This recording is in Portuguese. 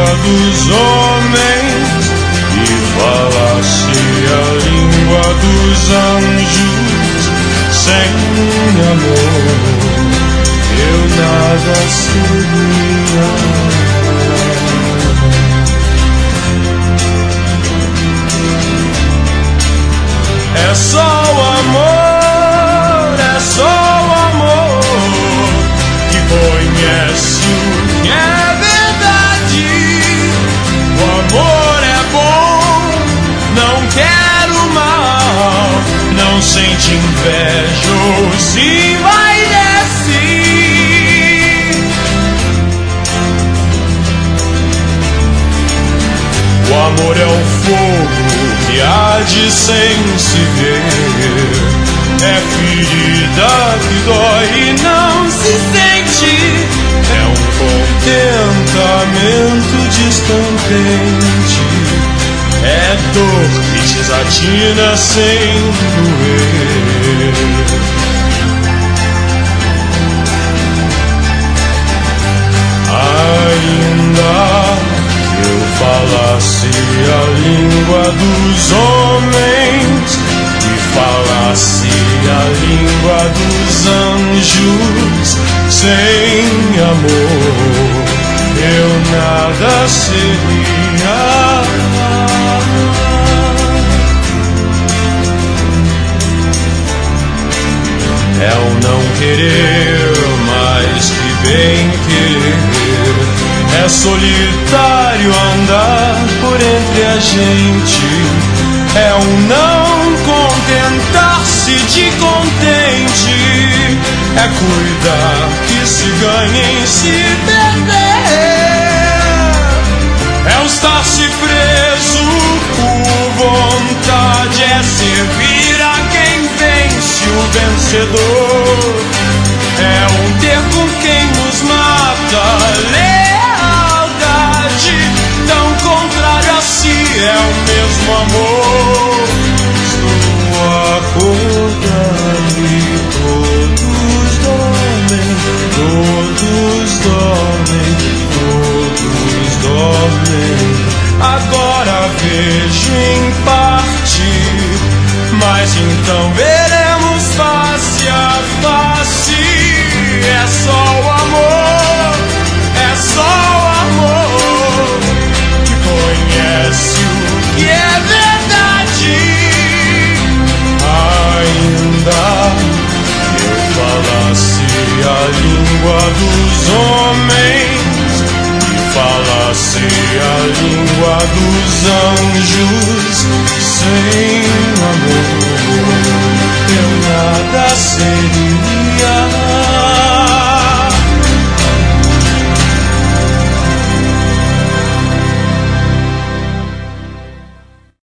língua dos homens e falasse a língua dos anjos, sem amor eu nada seria. É só o amor, é só o amor que conhece o que é verdade. O amor é bom, não quer o mal, não sente inveja ou se vai descer. O amor é o fogo que arde sem se ver, é ferida que dói e não se sente, é um contentamento descontente, é dor que desatina sem doer. Ainda eu falasse a língua dos homens e falasse a língua dos anjos, sem amor eu nada seria. É o não querer mais que bem querer, é solitário andar por entre a gente, é um não contentar-se de contente, é cuidar que se ganha em se perder, é o estar-se preso por vontade, é servir a quem vence o vencedor, é um ter com quem nos mata, tão contrário a si, é o mesmo amor. Estou acordado e todos dormem, todos dormem, todos dormem. Agora vejo em parte, mas então veremos face a face. É só o amor, é só o amor que conhece o que é verdade. Ainda que eu falasse a língua dos homens e falasse a língua dos anjos, sem amor